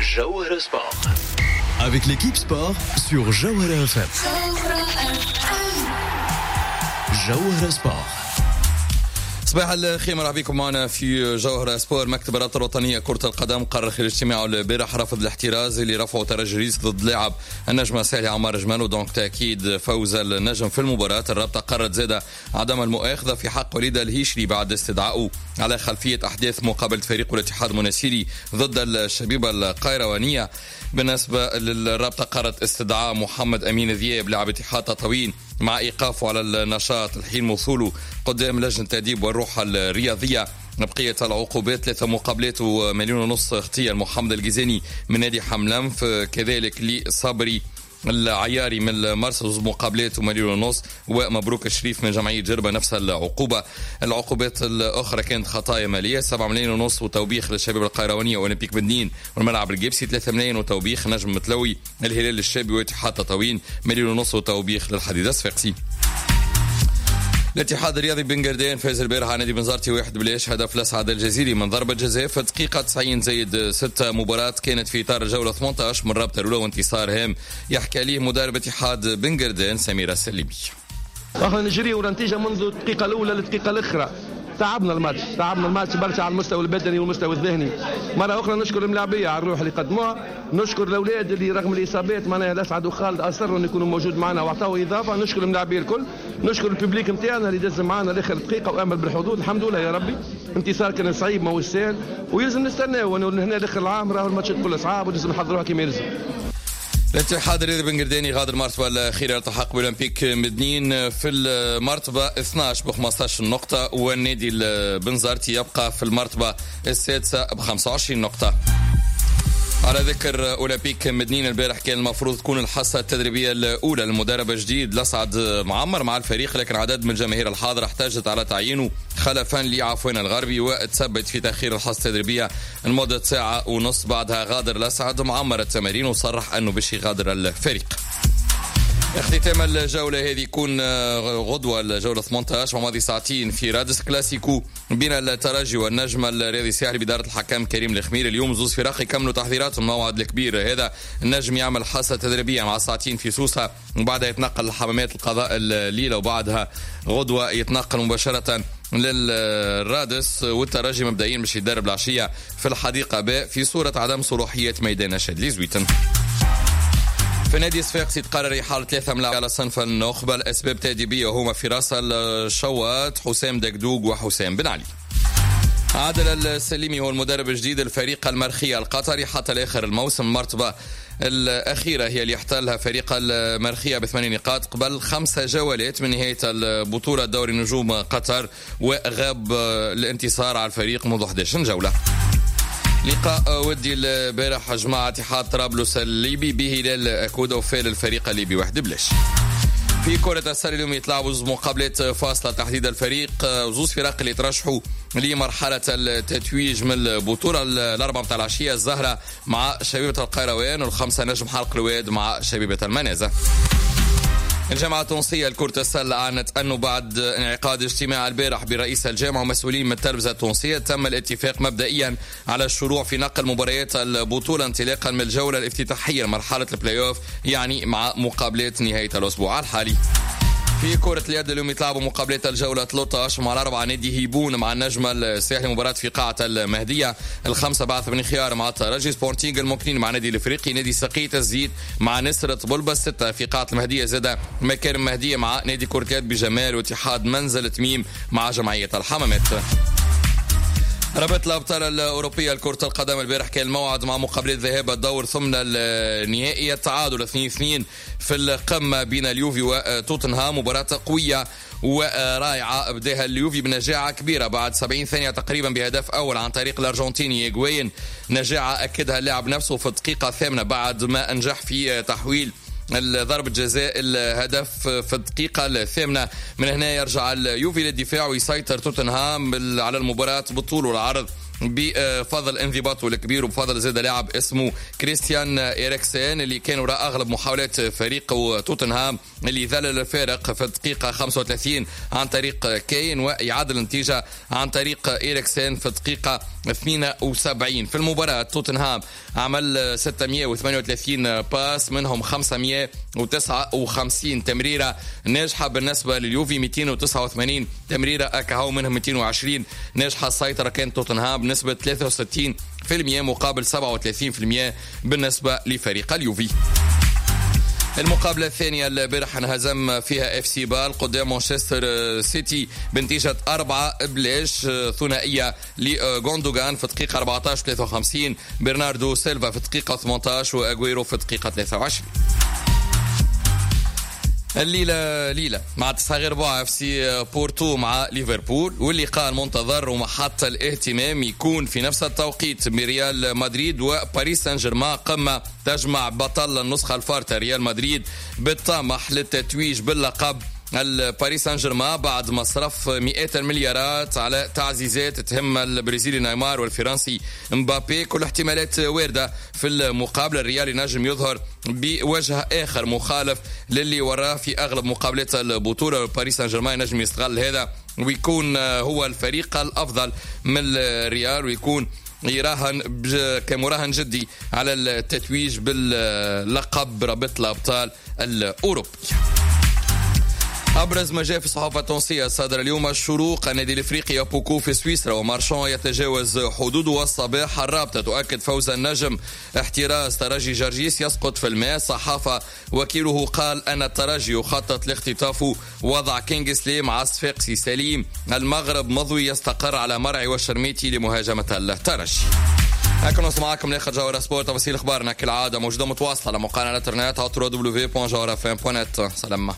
Jawhara Sport. Avec l'équipe sport sur Jawhara FM. Jawhara Sport. صباح الخير، مرحبا بكم معنا في جوهرة سبور. مكتب الرابطة الوطنية كرة القدم قرر خلال اجتماعه البارح رفض الاحتراز اللي رفعوا ترجي ريسك ضد لاعب النجم سالي عمار جمال، دونك تأكيد فوز النجم في المباراة. الرابطة قررت زادة عدم المؤاخذة في حق وليد الهيشري بعد استدعائه على خلفية أحداث مقابلة فريق الاتحاد المناسيري ضد الشبيبة القيروانية. بالنسبة للرابطة قررت استدعاء محمد أمين ذياب لاعب اتحاد تطاوين مع إيقافه على النشاط الحين وصوله قدام لجنة التأديب والروح الرياضية. بقية العقوبات 3 مقابلات و1.5 مليون اغتيال محمد الجزاني من نادي حملمف، كذلك لصبري العياري من المرسى مقابلات و1.5 مليون، ومبروك الشريف من جمعية جربة نفس العقوبة. العقوبات الأخرى كانت خطايا مالية 7.5 مليون وتوبيخ للشباب القيروانية وأولمبيك بنين والملعب الجبسي، 3 ملايين وتوبيخ نجم متلوي الهلال الشابي واتحاد تطاوين، 1.5 مليون وتوبيخ للحديدة الصفاقسي. الاتحاد الرياضي بن فاز البارحة على نادي بنزرتي 1-0 هدف لسعد الجزيري من ضربة جزاء في الدقيقة 90+6. مباراة كانت في إطار الجولة 18 من الرابطة الأولى وانتصار هام يحكي عليه مدرب اتحاد بن سمير السليمي. احنا نجري ونتيجة منذ الدقيقة الأولى للدقيقة الأخرى. تعبنا الماتش برشا على المستوى البدني والمستوى الذهني. مرة أخرى نشكر الملاعبية على الروح اللي قدموها، نشكر الأولاد اللي رغم الإصابات معناها الأسعد وخالد أصروا أن يكونوا موجود معنا وأعطوا إضافة. نشكر الملاعبية الكل، نشكر الببليك نتاعنا اللي دز معنا لاخر دقيقة وأمل بالحظوظ. الحمد لله يا ربي، انتصار كان صعيب ما هو سهل ويلزم نستناو انه هنا لاخر العام راهو الماتشات كلها صعاب ولازم نحضروها كما يلزم. الاتحاد الرياضي بن غادر المرتبة الأخيرة يلتحق بأولمبيك مدنين في المرتبة 12 ب15 نقطة، والنادي البنزرتي يبقى في المرتبة السادسة ب25 نقطة. على ذكر أولمبيك مدنين، البارح كان المفروض تكون الحصة التدريبية الأولى للمدرب الجديد لسعد معمر مع الفريق، لكن عدد من الجماهير الحاضرة احتاجت على تعيينه خلفا لعفوان الغربي وتثبت في تأخير الحصة التدريبية لمدة 1.5 ساعة. بعدها غادر لسعد معمر التمارين وصرح أنه باش يغادر الفريق. اختتام الجولة هذه يكون غدوة الجولة 18 وماضي ساعتين في رادس كلاسيكو بين الترجي والنجم الرياضي الساحلي بدارة الحكم كريم الخمير. اليوم زوز فرق يكملوا تحضيرات الموعد الكبير هذا. النجم يعمل حصة تدريبية مع ساعتين في سوسة وبعدها يتنقل لحمامات القضاء الليلة، وبعدها غدوة يتنقل مباشرة للرادس، والترجي مبدئيا باش يدرب العشية في الحديقة باء في صورة عدم صلاحية ميدان شادلي زويتن. في نادي صفاقسي تقرر إحالة 3 ملاعب على صنف النخبة. الأسباب تأديبية وهما فراس الشوات، حسام دقدوق وحسام بن علي. عادل السليمي هو المدرب الجديد الفريق المرخية القطري حتى لآخر الموسم. المرتبة الأخيرة هي اللي يحتلها فريق المرخية ب8 نقاط قبل 5 جولات من نهاية البطولة دوري نجوم قطر، وغاب الانتصار على الفريق منذ 11 جولة. لقاء ودي البارح جماعة اتحاد طرابلس الليبي بهلال أكودا وفال الفريق الليبي 1-0. في كرة السلة اليوم يتلعبوا مقابلات فاصلة تحديد الفريق. زوز فرق اللي ترشحوا لمرحلة التتويج من البطولة الأربعة متاع العشية، الزهرة مع شبيبة القيروان وال5 نجم حلق الواد مع شبيبة المنازة. الجامعة التونسية لكرة السلة أعلنت أنه بعد انعقاد اجتماع البارح برئيس الجامعة ومسؤولين من التلفزة التونسية تم الاتفاق مبدئيا على الشروع في نقل مباريات البطولة انطلاقا من الجولة الافتتاحية لمرحلة البلاي اوف، يعني مع مقابلات نهاية الأسبوع الحالي. في كرة اليد اليوم يتلعبوا مقابلات الجولة 13 مع الأربعة نادي هيبون مع النجم الساحلي مباراة في قاعة المهدية. ال5 بعث بن خيار مع الترجي، سبورتينغ المكنين مع نادي الافريقي، نادي سقيت الزيت مع نسرة بلبس، 6 في قاعة المهدية زاد مكارم مهدية مع نادي كرة اليد بجمال، واتحاد منزل تميم مع جمعية الحمامات. رابطة الأبطال الأوروبية لكرة القدم البارح كان الموعد مع مقابلة ذهاب الدور ثمن النهائي التعادل 2-2 في القمة بين اليوفي وتوتنهام. مباراة قوية ورائعة بداها اليوفي بنجاعة كبيرة بعد 70 ثانية تقريبا بهدف أول عن طريق الأرجنتيني إيغوين. نجاعة أكدها اللاعب نفسه في الدقيقة 8 بعد ما أنجح في تحويل ضربة جزاء الهدف في الدقيقة 8. من هنا يرجع اليوفي للدفاع ويسيطر توتنهام على المباراة بالطول والعرض بفضل انضباطه الكبير وبفضل زاد لاعب اسمه كريستيان إيريكسن اللي كان وراء أغلب محاولات فريق توتنهام اللي ذلل الفارق في الدقيقة 35 عن طريق كين ويعادل النتيجة عن طريق إيريكسن في الدقيقة 72. في المباراة توتنهام عمل 638 باس منهم 559 تمريرة ناجحة. بالنسبة لليوفي 289 تمريرة أكهو منهم 220 ناجحة. السيطرة كانت توتنهام بنسبة 63% مقابل 37% بالنسبة لفريق اليوفي. المقابلة الثانية البارح انهزم فيها اف سي بال قدام مانشستر سيتي بنتيجة 4-0 ثنائية لغوندوغان في الدقيقة 14-53 برناردو سيلفا في الدقيقة 18 واغويرو في الدقيقة 23. الليلة مع تصغير بوع اف سي بورتو مع ليفربول واللقاء المنتظر ومحط الاهتمام يكون في نفس التوقيت بريال مدريد وباريس سان جيرمان. قمة تجمع بطل النسخة الفارطة ريال مدريد بالطمح للتتويج باللقب. الباريس سان جيرمان بعد مصرف مئات المليارات على تعزيزات تهم البرازيلي نيمار والفرنسي مبابي كل احتمالات واردة في المقابلة. الريال ينجم يظهر بوجه آخر مخالف للي وراه في أغلب مقابلات البطولة. الباريس سان جيرمان ينجم يستغل هذا ويكون هو الفريق الأفضل من الريال ويكون يراهن كمراهن جدي على التتويج باللقب رابطة الأبطال الأوروبي. أبرز ما جاء في الصحافة التونسية صدر اليوم الشروق. النادي الإفريقي بوكو في سويسرا ومارشان يتجاوز حدوده. والصباح الرابطة تؤكد فوز النجم. احتراز ترجي جرجيس يسقط في الماء. صحافة وكيله قال أن الترجي يخطط لاختطافه. وضع كينغسلي مع صفاقسي سليم. المغرب مضوي يستقر على مرعي والشرميتي لمهاجمة الترجي. هكذا نوصل معكم لاخر جوهرة سبورت. تفاصيل اخبارنا كالعادة موجودة متواصلة على موقعنا الانترنت www.jawrafm.net. سلام.